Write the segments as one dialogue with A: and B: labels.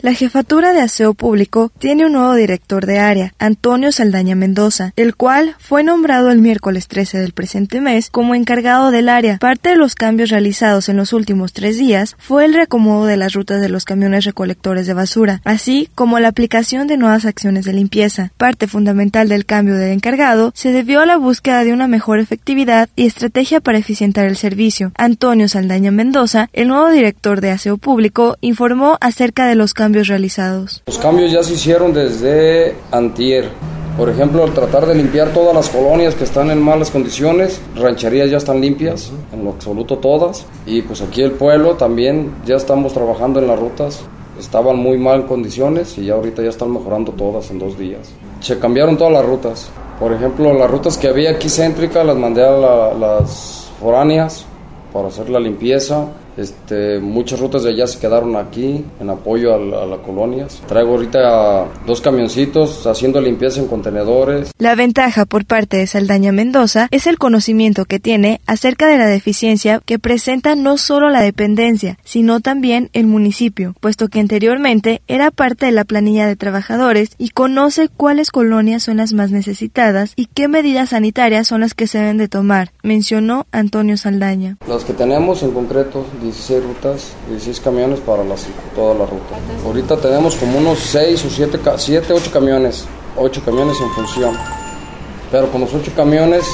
A: La Jefatura de Aseo Público tiene un nuevo director de área, Antonio Saldaña Mendoza, el cual fue nombrado el miércoles 13 del presente mes como encargado del área. Parte de los cambios realizados en los últimos 3 días fue el reacomodo de las rutas de los camiones recolectores de basura, así como la aplicación de nuevas acciones de limpieza. Parte fundamental del cambio del encargado se debió a la búsqueda de una mejor efectividad y estrategia para eficientar el servicio. Antonio Saldaña Mendoza, el nuevo director de Aseo Público, informó acerca de los cambios realizados.
B: Los cambios ya se hicieron desde antier. Por ejemplo, al tratar de limpiar todas las colonias que están en malas condiciones, rancherías ya están limpias, en lo absoluto todas. Y pues aquí el pueblo también ya estamos trabajando en las rutas. Estaban muy mal condiciones y ya ahorita ya están mejorando todas en 2 días. Se cambiaron todas las rutas. Por ejemplo, las rutas que había aquí céntricas las mandé a las foráneas para hacer la limpieza. Muchas rutas de allá se quedaron aquí en apoyo a las colonias. Traigo ahorita 2 camioncitos haciendo limpieza en contenedores.
A: La ventaja por parte de Saldaña Mendoza es el conocimiento que tiene acerca de la deficiencia que presenta no solo la dependencia, sino también el municipio, puesto que anteriormente era parte de la planilla de trabajadores y conoce cuáles colonias son las más necesitadas y qué medidas sanitarias son las que se deben de tomar, mencionó Antonio Saldaña.
B: Las que tenemos en concreto, 16 rutas, 16 camiones para toda la ruta. Ahorita tenemos como unos 6 o 7, 8 camiones, 8 camiones en función. Pero con los 8 camiones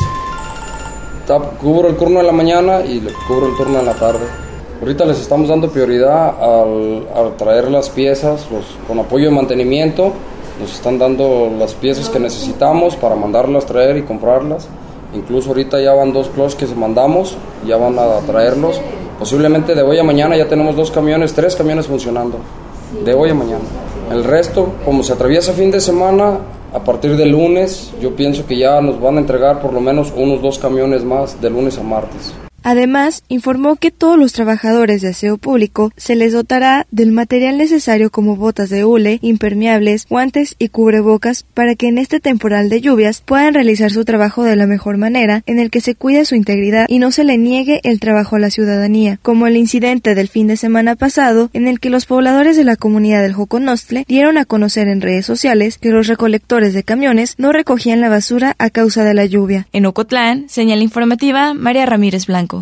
B: cubro el turno de la mañana y cubro el turno de la tarde. Ahorita les estamos dando prioridad al traer las piezas, con apoyo de mantenimiento. Nos están dando las piezas que necesitamos para mandarlas traer y comprarlas. Incluso ahorita ya van 2 closets que mandamos, ya van a traerlos. Posiblemente de hoy a mañana ya tenemos 3 camiones funcionando, de hoy a mañana. El resto, como se atraviesa fin de semana, a partir del lunes, yo pienso que ya nos van a entregar por lo menos unos 2 camiones más de lunes a martes.
A: Además, informó que todos los trabajadores de aseo público se les dotará del material necesario como botas de hule, impermeables, guantes y cubrebocas para que en este temporal de lluvias puedan realizar su trabajo de la mejor manera, en el que se cuide su integridad y no se le niegue el trabajo a la ciudadanía, como el incidente del fin de semana pasado en el que los pobladores de la comunidad del Joconostle dieron a conocer en redes sociales que los recolectores de camiones no recogían la basura a causa de la lluvia.
C: En Ocotlán, señal informativa María Ramírez Blanco.